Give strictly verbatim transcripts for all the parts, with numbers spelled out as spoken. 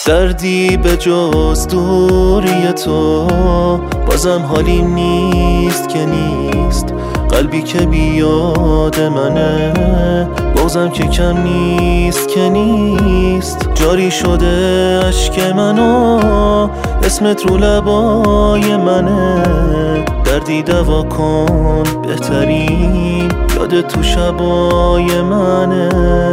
دردی به جز دوری تو بازم حالی نیست که نیست. قلبی که بیاد منه بازم که کم نیست که نیست. جاری شده اشک منو اسمت رو لبای منه. دردی دوا کن بهترین یاد تو شبای منه.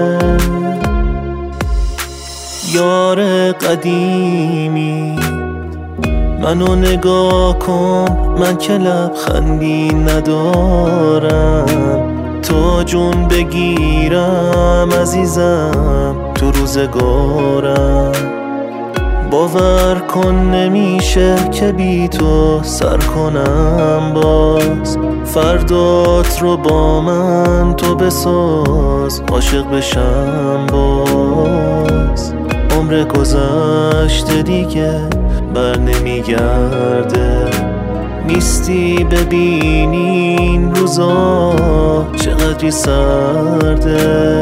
یار قدیمی منو نگاه کن، من که لبخندی ندارم. تو جون بگیرم عزیزم تو روزگارم. باور کن نمیشه که بی تو سر کنم باز. فردات رو با من تو بساز، عاشق بشم باز. عمر گذشته دیگه بر نمیگرده، نیستی ببینین روزا چقدری سرده.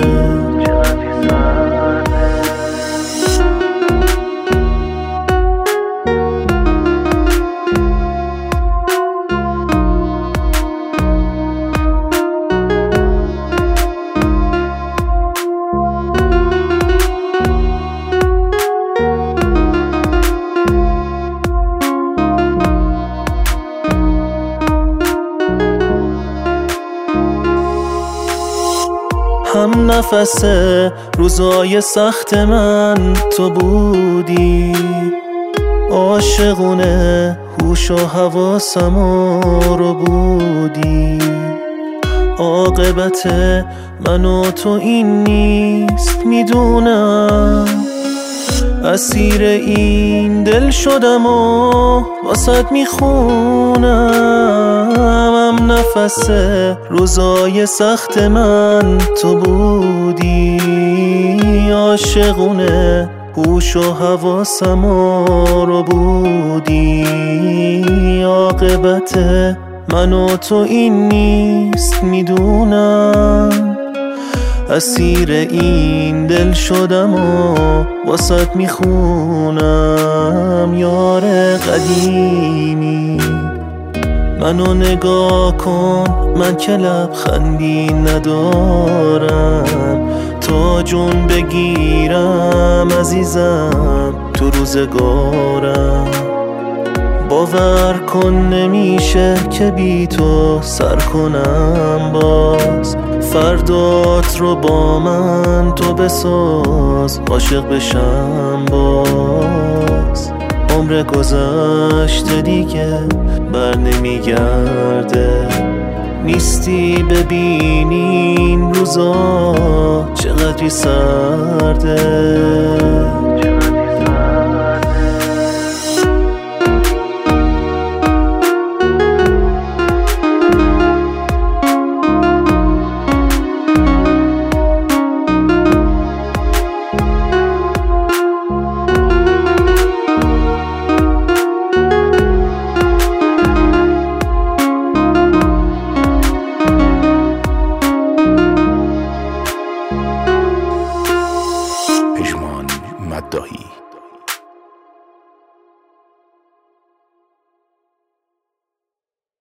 هم نفس روزای سخت من تو بودی، عاشقونه هوش و حواسمو رو بودی. عاقبت من و تو این نیست میدونم، اسیر این دل شدم و واسط میخونم. هم نفس روزای سخت من تو بودی، عاشقونه هوش و حواسمو رو بودی. عاقبت من و تو این نیست میدونم، اسیر این دل شدم و واسط میخونم. یار قدیمی منو نگاه کن، من که لبخندی ندارم. تو جون بگیرم عزیزم تو روزگارم. باور کن نمیشه که بی تو سر کنم باز. فردات رو با من تو بساز، عاشق بشم باز. عمر گذشته دیگه بر نمیگرده، نیستی ببینین روزا چقدری سرده.